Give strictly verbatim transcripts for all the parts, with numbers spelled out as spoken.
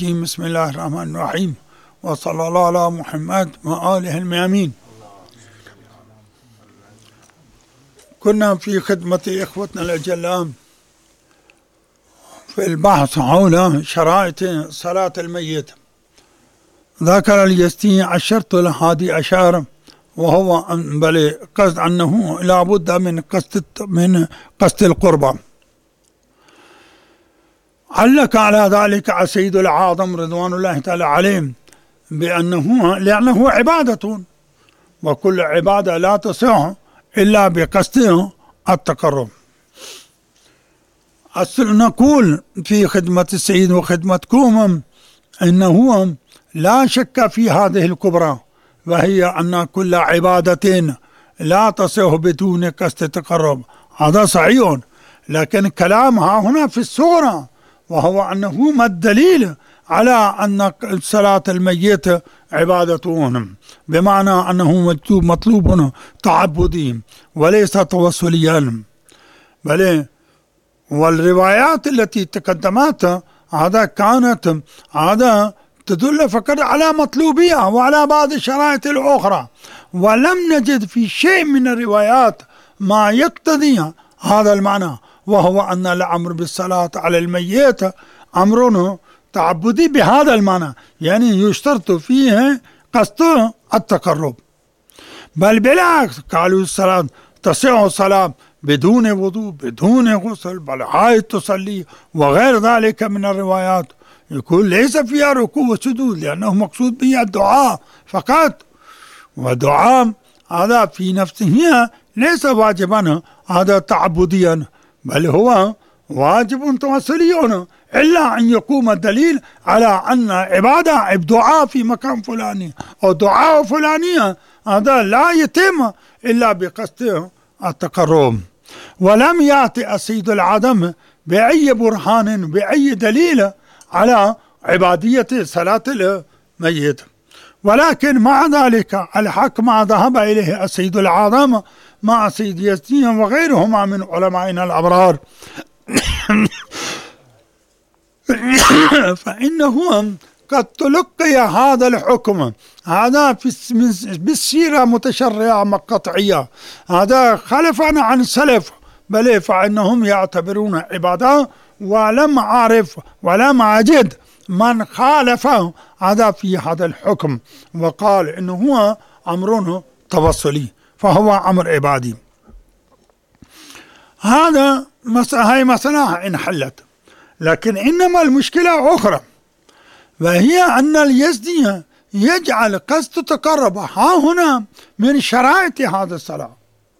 الرجيم. بسم الله الرحمن الرحيم، وصلى الله على محمد وآله الميامين. كنا في خدمة إخوتنا الأجلاء في البحث حول شرائط صلاة الميت. ذكر اليزدي الشرط الحادي عشر، وهو بل قصد أنه لا بد من قصد من قصد القربة. علق على ذلك السيد العاظم رضوان الله تعالى عليه بأنه لأنه عبادة، وكل عبادة لا تصح إلا بقصد التقرب. نقول في خدمة السيد وخدمتكم إنه لا شك في هذه الكبرى، وهي أن كل عبادة لا تصح بدون قصد التقرب. هذا صحيح، لكن كلامها هنا في الصورة، وهو أنه ما الدليل على أن صلاة الميت عبادة، بمعنى أنه مطلوب مطلوب تعبدي وليس توسليا. بل والروايات التي تقدمت هذا كانت هذا تدل فقط على مطلوبية وعلى بعض الشرائط الأخرى، ولم نجد في شيء من الروايات ما يقتضي هذا المعنى، وهو أن الأمر بالصلاة على الميت أمر تعبدي بهذا المعنى، يعني يشترط فيه قصد التقرب. بل بالعكس، قالوا الصلاة تصح الصلاة بدون وضوء بدون غسل، بل عايد تصلي وغير ذلك من الروايات. يقول ليس فيها ركوع وسجود، لأنه مقصود به الدعاء فقط، ودعاء هذا في نفسه ليس واجبا هذا تعبديا، بل هو واجب توسلي، إلا أن يقوم الدليل على أن عبادة الدعاء في مكان فلاني أو دعاء فلانية هذا لا يتم إلا بقصد التقرب. ولم يأتي السيد العدم بأي برهان بأي دليل على عبادية صلاة الميت، ولكن مع ذلك الحق ما ذهب إليه السيد العظم مع السيد يزدي وغيرهما من علمائنا الأبرار فإنه قد تلقي هذا الحكم هذا بالسيرة متشرعة قطعية، هذا خلفا عن سلف، بل فإنهم يعتبرون عبادة، ولم أعرف ولم أجد من خالف هذا في هذا الحكم وقال إنه هو أمر توسلي، فهو أمر عبادي. هذا هاي مسألة انحلت، لكن إنما المشكلة أخرى، وهي أن اليزدي يجعل قصد تقرب ها هنا من شرائط هذا الصلاة،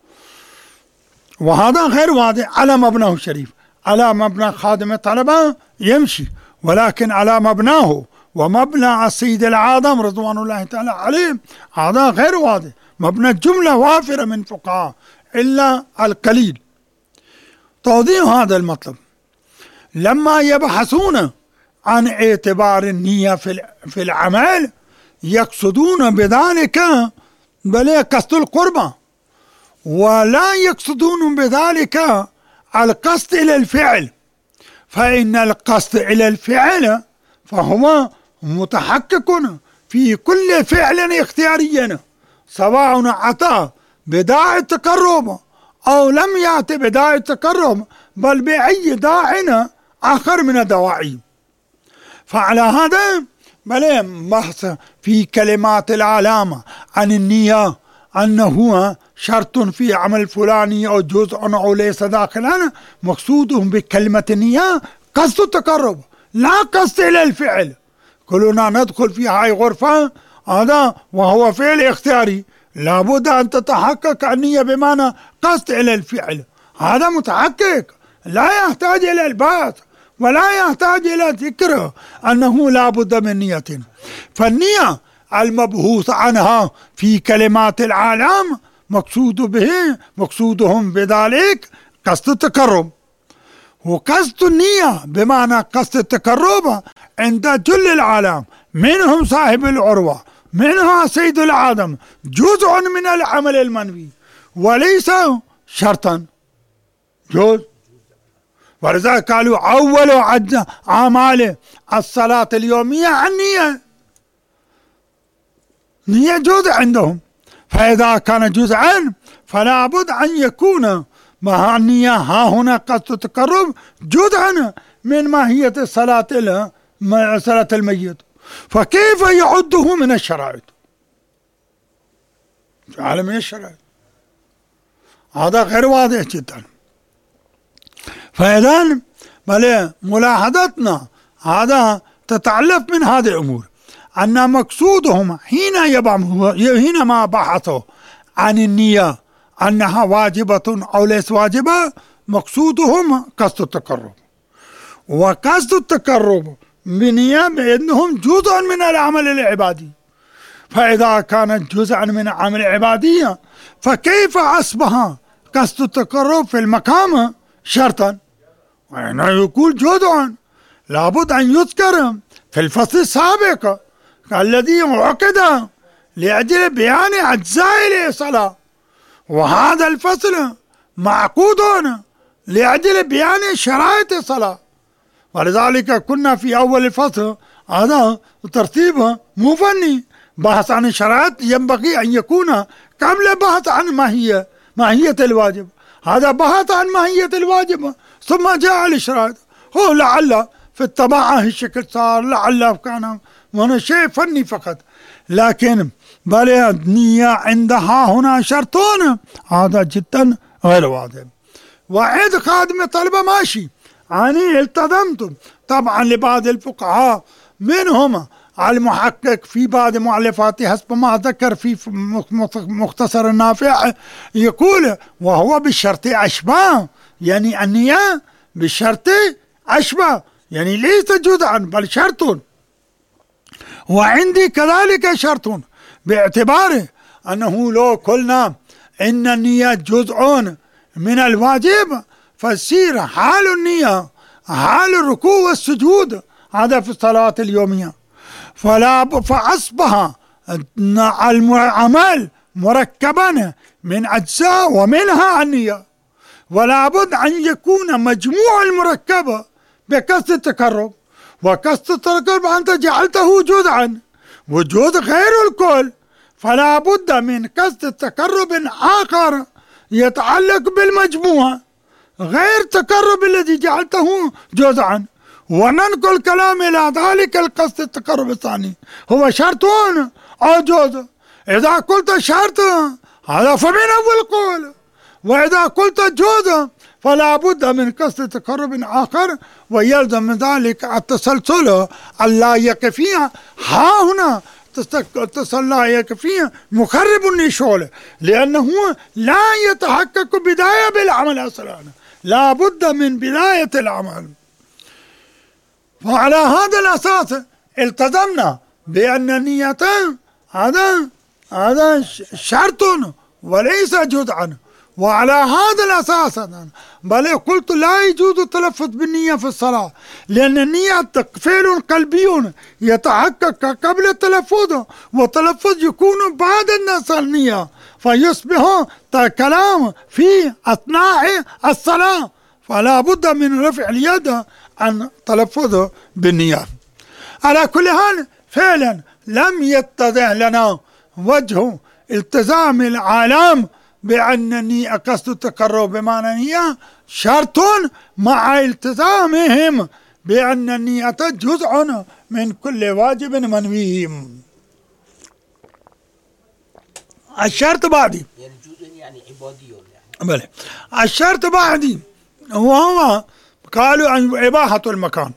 وهذا غير واضح على مبناه الشريف. على مبنى خادم الطلبة يمشي، ولكن على مبناه ومبنى السيد العاظم رضوان الله تعالى عليه هذا غير واضح. مبنى جملة وافرة من فقهاء إلا القليل. توضيح هذا المطلب، لما يبحثون عن اعتبار النية في العمل يقصدون بذلك بل قصد القربة، ولا يقصدون بذلك القصد إلى الفعل، فإن القصد إلى الفعل فهو متحقق في كل فعل اختياري، سواء أتى بداعي التقرب أو لم يأتي بداعي التقرب، بل بأي داع آخر من الدواعي. فعلى هذا بل بحث في كلمات العلامة عن النية أنه شرط في عمل فلاني أو جزء أو ليس داخلا، مقصودهم بكلمة النية قصد التقرب لا قصد إلى الفعل. كلنا ندخل في هاي غرفة هذا وهو فعل اختياري، لابد أن تتحقق النية بمعنى قصد إلى الفعل، هذا متحقق لا يحتاج إلى البحث ولا يحتاج إلى ذكر أنه لا بد من نية. فالنية المبحوث عنها في كلمات العالم مقصود به مقصودهم بذلك قصد التقرب، وقصد النية بمعنى قصد التقرب عند جل العالم، منهم صاحب العروة منها سيد العالم، جزء من العمل المنوي وليس شرطا، جزء ولذلك قالوا أول عد أعمال الصلاة اليومية النية، نية جزء عندهم، فإذا كان جزءا فلا بد أن يكون مع النية ها هنا قصد التقرب جزءا من ماهية الصلاة إلى صلاة الميت، فكيف يعده من الشرائط؟ جعل من الشرائط، هذا غير واضح جدا. فإذا بل ملاحظتنا هذا تتعلق من هذه الأمور أن مقصودهم حين حينما بحثوا عن النية أنها واجبة أو ليس واجبة، مقصودهم قصد التقرب، وقصد التقرب بنية بأنهم جزء من العمل العبادي، فإذا كانت جزءا من العمل العبادية فكيف أصبح قصد التقرب في المقام شرطا؟ وهنا يقول جزءا لابد أن يذكر في الفصل السابق الذي عقد لأجل بيان أجزاء الصلاة، وهذا الفصل معقود لأجل بيان شرائط الصلاة، ولذلك كنا في أول الفصل هذا ترتيب مو فني، بحث عن الشرائط ينبغي أن يكون قبل بحث عن ماهية ماهية الواجب، هذا بحث عن ماهية الواجب ثم جاء الشرائط. هو لعل في الطباعة الشكل صار، لعل كان من شيء فني فقط، لكن بل النية عندها هنا شرطون، هذا جدا غير واضح. وعند خادم طلبة ماشي يعني التزمتم، طبعا لبعض الفقهاء منهم المحقق في بعض مؤلفاته حسب ما ذكر في مختصر النافع يقول وهو بالشرط أشبه، يعني النية بالشرط أشبه يعني ليس جزءا بل شرط، وعندي كذلك شرط باعتباره أنه لو قلنا إن النية جزء من الواجب فسير حال النية حال الركوع والسجود هذا في الصلاة اليومية، فلا فأصبح العمل مركبا من أجزاء ومنها النية، ولا بد أن يكون مجموع المركب بقصد التقرب، وقصد التقرب أنت جعلته جزءا وجزء غير الكل، فلا بد من قصد التقرب آخر يتعلق بالمجموع غير تقرب الذي جعلته جزءا، وننقل كلام إلى ذلك القصد التقرب الثاني هو شرط أو جزء. إذا قلت شرط هذا فمن أول قول، وإذا قلت جزء فلا بد من قصد تقرب آخر، ويلزم من ذلك التسلسل اللائق فيها. ها هنا التسلسل اللائق فيها مخرب النشول، لأنه لا يتحقق بداية بالعمل أصلا، لا بد من بداية العمل. وعلى هذا الأساس التزمنا بأن النية هذا هذا شرط وليس جزءا، وعلى هذا الأساس بل قلت لا يجوز التلفظ بالنية في الصلاة، لأن النية فعل قلبي يتحقق قبل التلفظ، والتلفظ يكون بعد النية فيصبح كلام في أثناء الصلاة، فلا بد من رفع اليد عن تلفظ بالنية. على كل حال فعلا لم يتضح لنا وجه التزام العالم بأنني قصد التقرب بمعنى نية شرط مع التزامهم بأن النية جزء من كل واجب منوي. الشرط بعدي يعني جزء يعني عبادي يعني بله الشرط بعدي وهو قالوا عن إباحة المكان،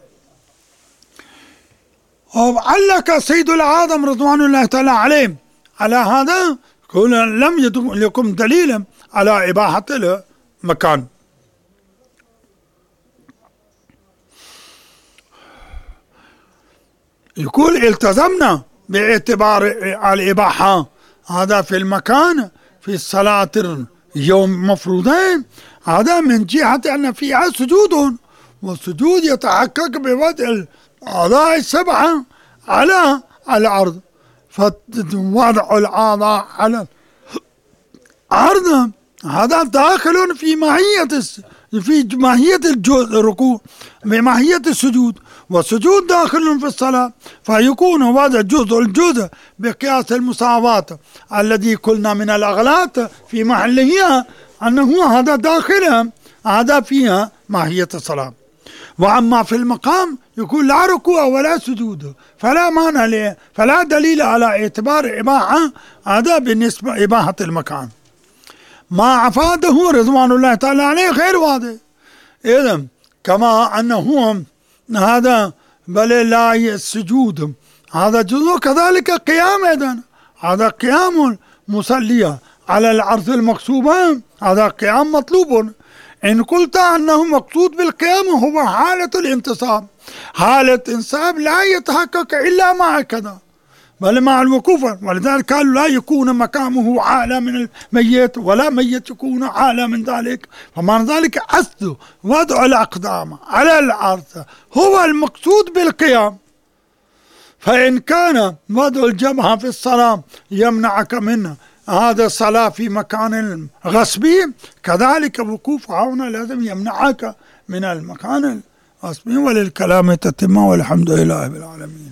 وعلق سيد العظم رضوان الله تعالى عليه على هذا يقول لم يدم لكم دليلا على إباحة المكان. يقول التزمنا باعتبار الإباحة هذا في المكان في الصلاة يوم مفروضين، هذا من جهة أن فيها سجود، والسجود يتحقق بوضع الأعضاء السبعة على الأرض، فوضع الأعضاء على الأرض هذا داخل في ماهية في ماهية الركوع بماهية السجود، والسجود داخل في الصلاة، فيكون هذا الجزء الجزء بقياس المساواة الذي قلنا من الأغلاط في محلها أنه هذا داخل هذا فيها ماهية الصلاة. وأما في المقام يكون لا ركوع ولا سجود، فلا معنى له، فلا دليل على اعتبار إباحة، هذا بالنسبة إباحة المكان. ما أفاده رضوان الله تعالى عليه غير واضح. إذن كما أنه هذا بل لا السجود هذا جزء، كذلك قيام أيضا، هذا قيام مصلية على العرض المقصوبة، هذا قيام مطلوب. إن قلت أنه مقصود بالقيام هو حالة الانتصاب، حالة انصاب لا يتحقق إلا مع كذا بل مع الوقوف، ولذلك قالوا لا يكون مقامه أعلى من الميت ولا ميت يكون أعلى من ذلك. فمعنى ذلك أصل وضع الأقدام على الأرض هو المقصود بالقيام. فإن كان وضع الجبهة في الصلاة يمنعك منه هذا الصلاة في مكان غصبي، كذلك وقوف هنا لازم يمنعك من المكان الغصبي. وللكلام تتم، والحمد لله رب العالمين.